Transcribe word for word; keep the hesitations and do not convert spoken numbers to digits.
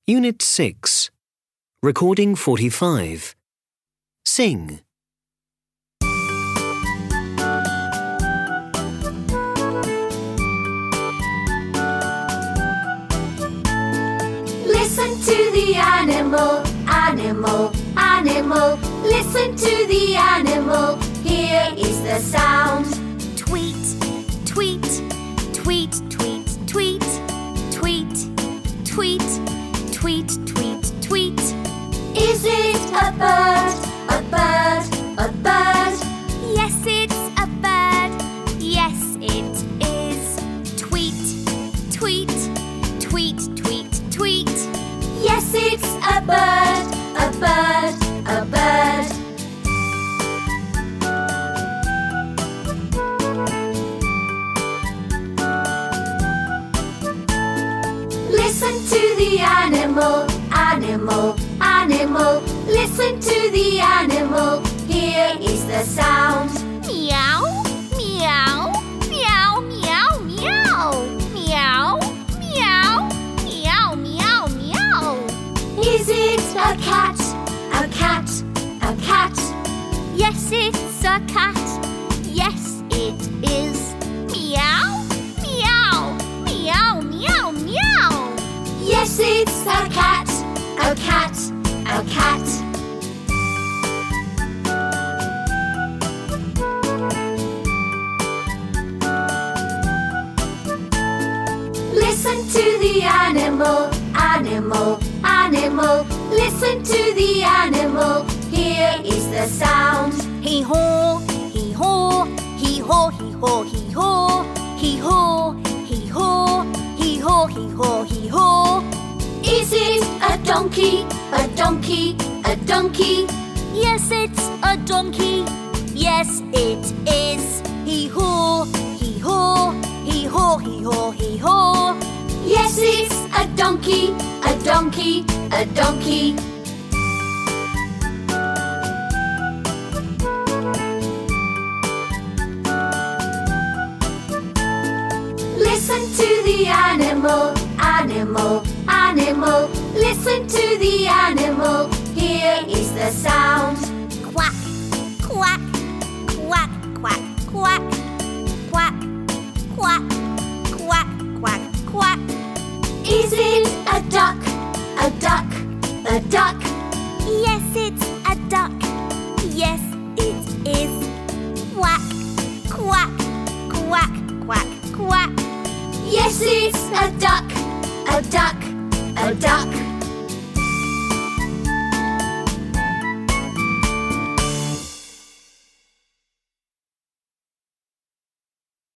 Unit six. Recording forty-five. Sing. Listen to the animal, animal, animal. Listen to the animal. Here is the sound. Tweet, tweet, tweet, tweet, tweet, tweet, tweet, tweet, tweet, tweet. Is it a bird? A bird? A bird? Yes, it's a bird. Yes, it is. Tweet, tweet, tweet, tweet, tweet. Yes, it's a bird. A bird? A bird? Listen to the animal, animal, animal. Listen to the animal. Here is the sound. Meow, meow, meow, meow, meow, meow, meow, meow, meow, meow. Is it a cat? A cat? A cat? Yes, it's a cat. Yes, it is. Meow, meow, meow, meow, meow. Yes, it's a cat. A cat? A cat? Listen to the animal, animal, animal. Listen to the animal. Here is the sound. Hee haw, hee haw, hee haw, hee haw, hee haw, hee haw, hee haw, hee haw, hee haw, hee haw. Is it a donkey? A donkey? A donkey? Yes, it's a donkey. Yes, it is. Hee haw, hee haw, hee haw, hee haw, hee haw. Yes, it's a donkey. A donkey? A donkey? Listen to the animal, animal, animal. Listen to the animal. Here is the sound.